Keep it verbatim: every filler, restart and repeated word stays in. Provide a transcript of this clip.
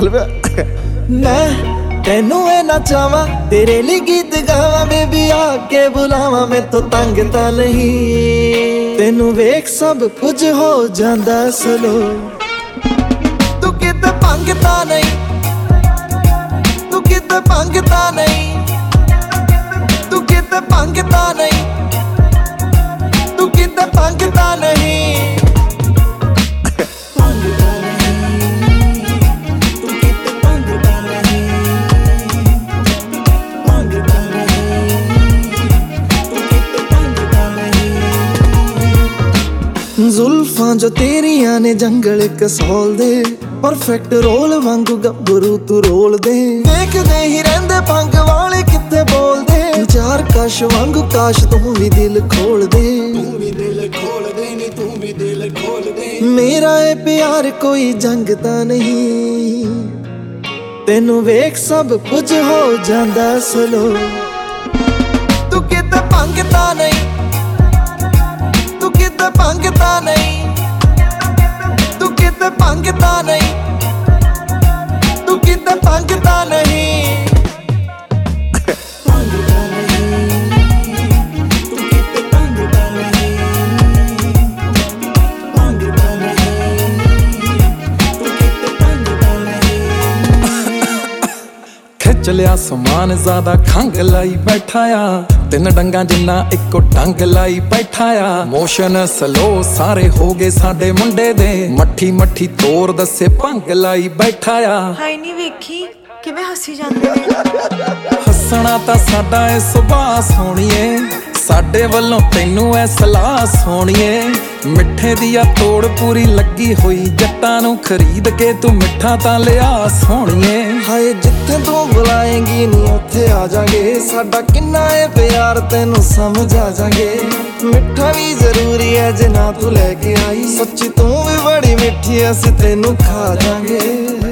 चल पे मैं तेनू ए ना चाहवां तेरे लिए गीत गावां बेबी आके बुलावां मैं तो तंग तां नहीं तेनू वेख सब कुछ हो जांदा स्लो तू किते भंग तां नहीं तू किते भंग तां नहीं तू किते भंग तां नहीं तू किते भंग तां नहीं जुल्फां जो तेरिया ने जंगल कसौल दे परफेक्ट रोल वांगू गब्बरू तू रोल दे देखदे ही रहंदे भंग वाले किते बोल दे चार कश वांगू काश तू भी दिल खोल दे तू भी दिल खोल दे नी तू भी दिल खोल दे मेरा ए प्यार कोई जंग तां नहीं तेनू वेख सब कुछ हो जांदा स्लो तू किते भंग तां नहीं तू किते भंग तां नहीं तू किते भंग तां नहीं तू किते भंग तां नहीं खिच लिया समान ज्यादा खंग लाई बैठा आ तीन डंगा जिन्ना इको डंग लाई बैठा आ मोशन स्लो सारे हो गए साडे मुंडे दे मट्ठी मट्ठी तोर दसे भंग लाई बैठा आ हाय नी वेखी किवें हसी जांदे ने हसना तां साडा ए सुभाऽ सोहणीए साडे वल्लों तैनू ए सलाह सोहणीए मिठे दिया तोड़ पूरी लगी हुई जट्टां नू खरीद के तू मिठा तां लिया सोहणीए हाय जिथे तू बुलाएंगी नी उत्थे आ जांगे साडा किन्ना है प्यार तेनू समझ आ जांगे मिठा भी जरूरी है जे ना तू लेके आई सच्ची तू भी बड़ी मिठी असीं तेनू खा जांगे।